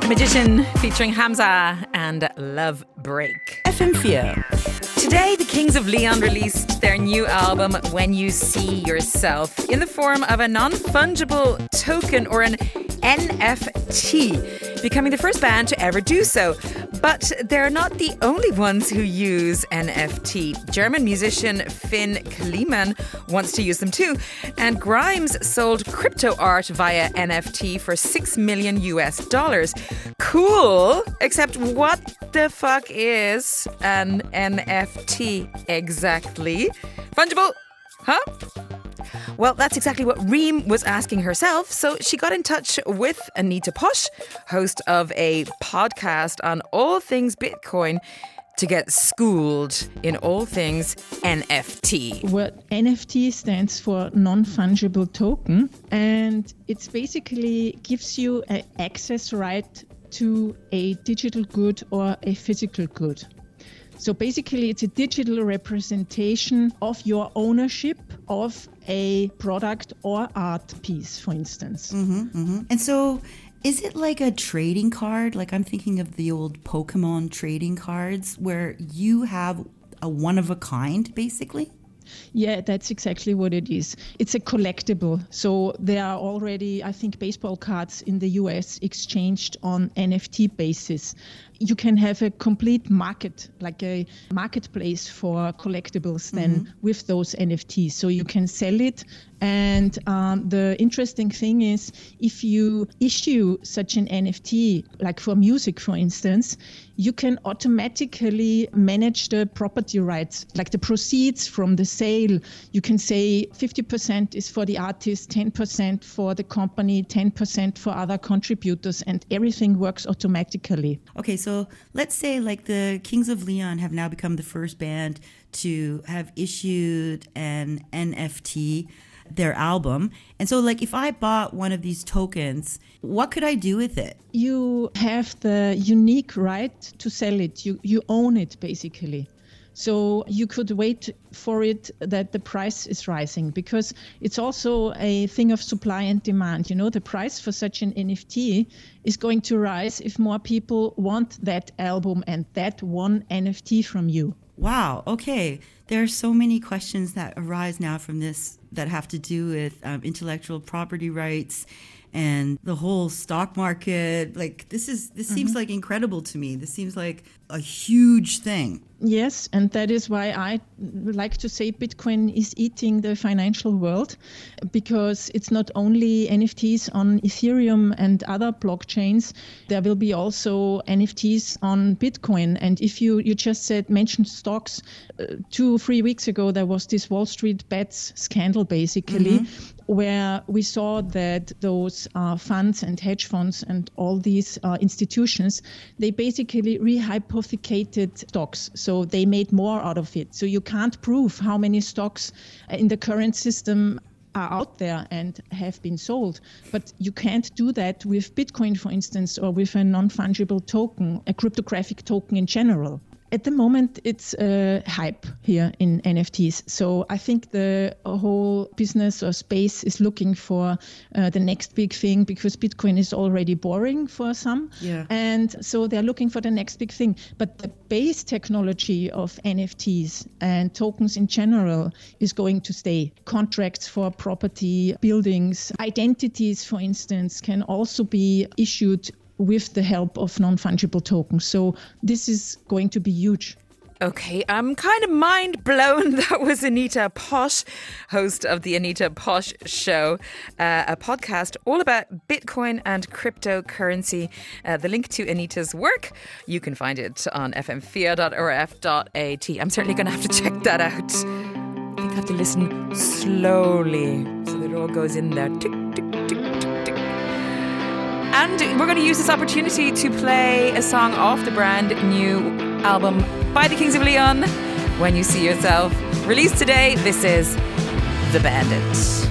Magician featuring Hamza and Love Break. FM4. Today, the Kings of Leon released their new album, When You See Yourself, in the form of a non-fungible token or an NFT, becoming the first band to ever do so. But they're not the only ones who use NFT. German musician Finn Kliman wants to use them too. And Grimes sold crypto art via NFT for $6 million US. Cool! Except what the fuck is an NFT exactly? Fungible? Huh? Well, that's exactly what Reem was asking herself. So she got in touch with Anita Posch, host of a podcast on all things Bitcoin, to get schooled in all things NFT. What NFT stands for non-fungible token, and it's basically gives you an access right to a digital good or a physical good. So basically, it's a digital representation of your ownership of a product or art piece, for instance. And so is it like a trading card? Like I'm thinking of the old Pokemon trading cards where you have a one of a kind, basically? Yeah, that's exactly what it is. It's a collectible. So there are already, I think, baseball cards in the US exchanged on NFT basis. You can have a complete market, like a marketplace for collectibles then with those NFTs. So you can sell it. And the interesting thing is, if you issue such an NFT, like for music, for instance, you can automatically manage the property rights, like the proceeds from the sale. You can say 50% is for the artist, 10% for the company, 10% for other contributors, and everything works automatically. Okay, so let's say like the Kings of Leon have now become the first band to have issued an NFT, their album. And so like if I bought one of these tokens, what could I do with it? You have the unique right to sell it. You own it basically. So you could wait for it that the price is rising, because it's also a thing of supply and demand. You know, the price for such an NFT is going to rise if more people want that album and that one NFT from you. Wow. Okay. There are so many questions that arise now from this that have to do with intellectual property rights and the whole stock market. Like this seems like incredible to me. This seems like a huge thing. Yes, and that is why I like to say Bitcoin is eating the financial world, because it's not only NFTs on Ethereum and other blockchains. There will be also NFTs on Bitcoin. And if you just mentioned stocks, 2-3 weeks ago, there was this Wall Street bets scandal, basically, where we saw that those funds and hedge funds and all these institutions, they basically rehypothecated stocks. So they made more out of it. So you can't prove how many stocks in the current system are out there and have been sold. But you can't do that with Bitcoin, for instance, or with a non-fungible token, a cryptographic token in general. At the moment, it's a hype here in NFTs. So I think the whole business or space is looking for the next big thing, because Bitcoin is already boring for some. Yeah. And so they're looking for the next big thing. But the base technology of NFTs and tokens in general is going to stay. Contracts for property, buildings, identities, for instance, can also be issued with the help of non-fungible tokens. So this is going to be huge. Okay, I'm kind of mind blown. That was Anita Posch, host of the Anita Posch Show, a podcast all about Bitcoin and cryptocurrency. The link to Anita's work, you can find it on fm4.orf.at. I'm certainly going to have to check that out. I think I have to listen slowly so that it all goes in there. Tick, tick, tick, tick, tick. And we're going to use this opportunity to play a song off the brand new album by the Kings of Leon, When You See Yourself. Released today, this is The Bandit.